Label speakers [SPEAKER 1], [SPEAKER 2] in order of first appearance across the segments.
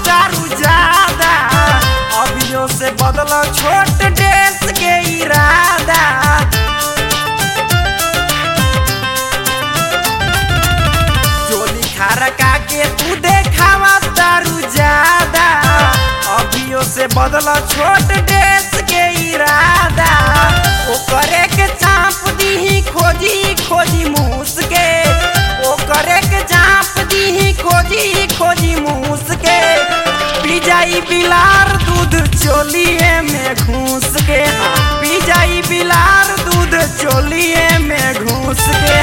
[SPEAKER 1] तारू ज्यादा, अभियो से बदलो छोट ड्रेस के इरादा। चोली खरका के तू देखावा तारू ज्यादा, अभियो से बदलो छोट ड्रेस के इरादा। ओकरे के चाप दीही खोजी खोजी मूस के, ओकरे के चाप दीही खोजी खोजी मूस के। पी जाई बिलार दूध चोलिए में घूस के, पी जाई बिलार दूध चोलिए में घूस के।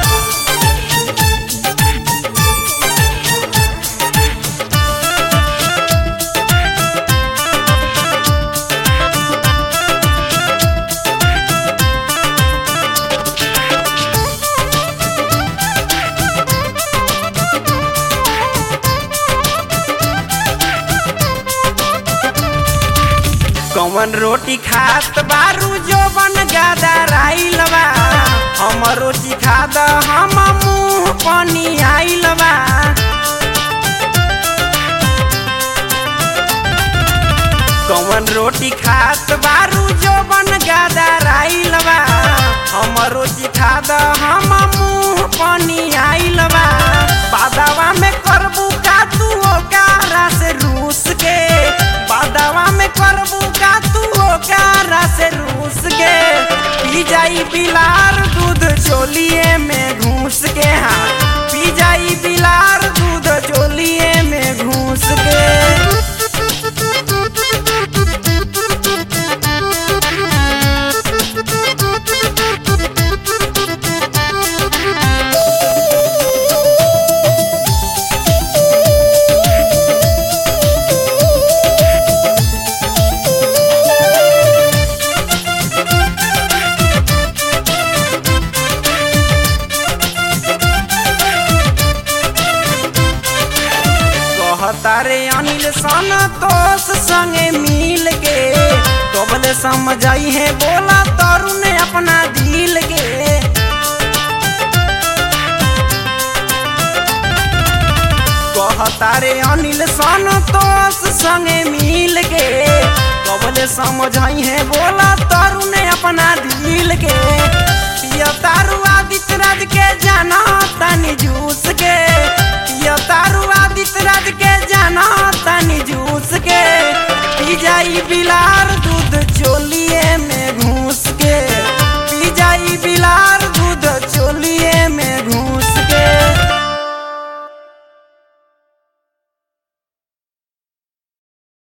[SPEAKER 1] कौन रोटी खात बारू जो बन गादा राइल बा, हम रोटी खाद हम मुँह पानी आइल बा। कौन रोटी खात बारू जो बन गादा राइल बा, हम रोटी खाद हम मुँह पानी आइल बा। बादावा में करबू का तू ओकारा से रूस के, बादावा में करबू का तू ओकारा से रूस के। पी जाई बिलार दूध चोलिए में घूस के, हाँ पी जाई बिलार दूध चोलिए में घूस के। तारे अनिल संतोष संगे मिल के, कबले समझाई है बोला तरुण अपना दिल के। तारे अनिल संतोष संगे मिल के, कबले समझाई है बोला तरुण अपना दिल के। पिया तारू आदित्य राज के जाना तनी जूस के, पिया तारू आदित्य राज के जाना तनी जूस के। पी जाई बिलार दूध चोली